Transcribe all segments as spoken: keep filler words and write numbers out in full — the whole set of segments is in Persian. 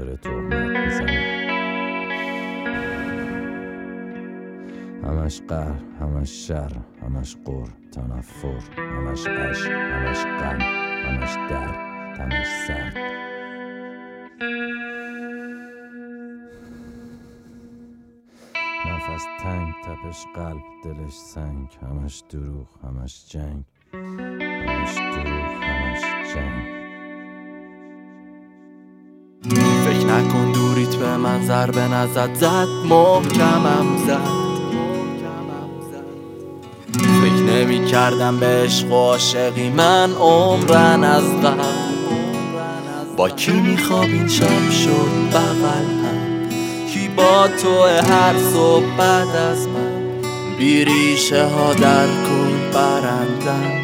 داره تهمت میزنه. همش قهر، همش شر، همش قر، تنفر، همش عشق، همش غم، همش درد، همش سرد. نفس تنگ، تپش قلب، دلش سنگ، همش دروغ، همش جنگ، همش دروغ، همش جنگ. فکر نکن دوریت به من ضربه نزد، زد محکمم زد. فکر نمی کردم به عشق و عاشقی من عمرن از قبل. با کی میخواب این شب شد بغل هم، کی با تو هر صبح بعد از من، بی ریشه ها در کل برندن.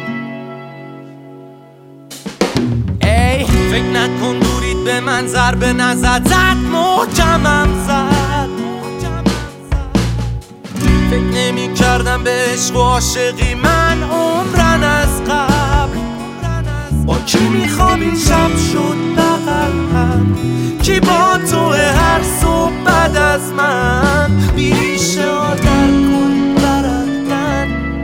ای فکر نکن دوریت به من ضربه نزد، زد محکمم زد. فکر نمی کردم به عشق و عاشقی من عمرن از قبل. با کی میخوام این شب شد بغل هم، کی با تو هر صبح بعد از من، بی ریشه ها در کل برندن.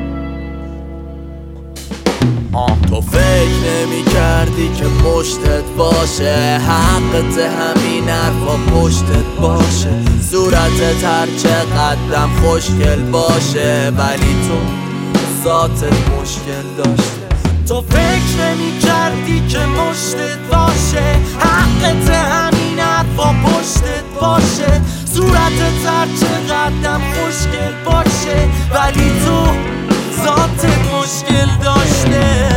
تو فکر نمی کردی که مشتت باشه، حقت همین حرفا پشتت باشه، صورتت هر چقدرم خوشگل باشه، ولی تو ذاتت مشکل داشته. تو فکر نمی کردی که مشتت باشه، حقت همین حرفا پشتت باشه، صورتت هر چقدرم خوشگل باشه، ولی تو ذاتت مشکل داشته.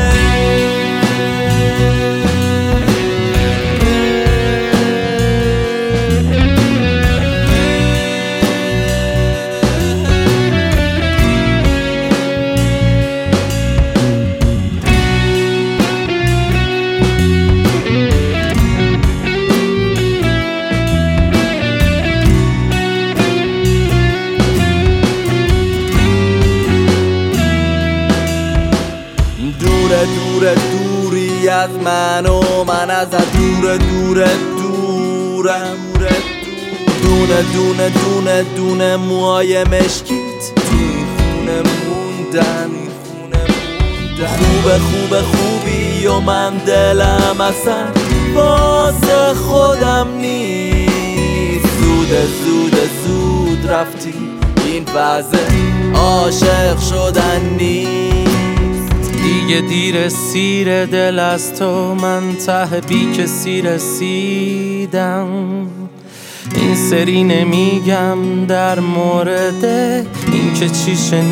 دور دوری از من و من از دور دور دورم. دونه دونه دونه دونه موهای مشکیت توی خونه موندن. خوبه خوبه خوبی و من دلم اصلا واسه خودم نیست. زود زود زود رفتی، این وضع عاشق شدن نیست. دیگه دیر سیر دل از تو، من ته بی کسی رسیدم. این سری نمیگم در مورد این که چی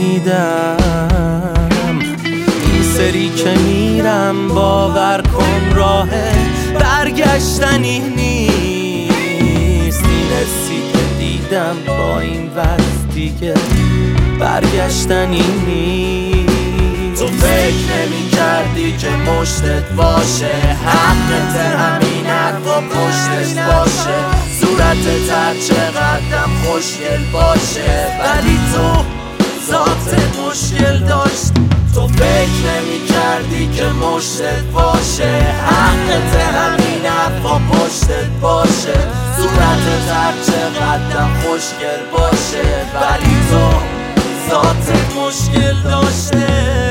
شنیدم، این سری که میرم باور کن راه برگشتنی نیست. این حسی که دیدم با این وضع دیگه برگشتنی نیست. تو فکر نمی کردی که مشتت باشه، حقت همین حرفا پشتت باشه، صورتت هر چقدرم خوشگل باشه، ولی تو ذاتت مشکل داشت. تو فکر نمی کردی که مشتت باشه، حقت همین حرفا پشتت باشه، صورتت هر چقدرم خوشگل باشه، ولی تو ذاتت مشکل داشته.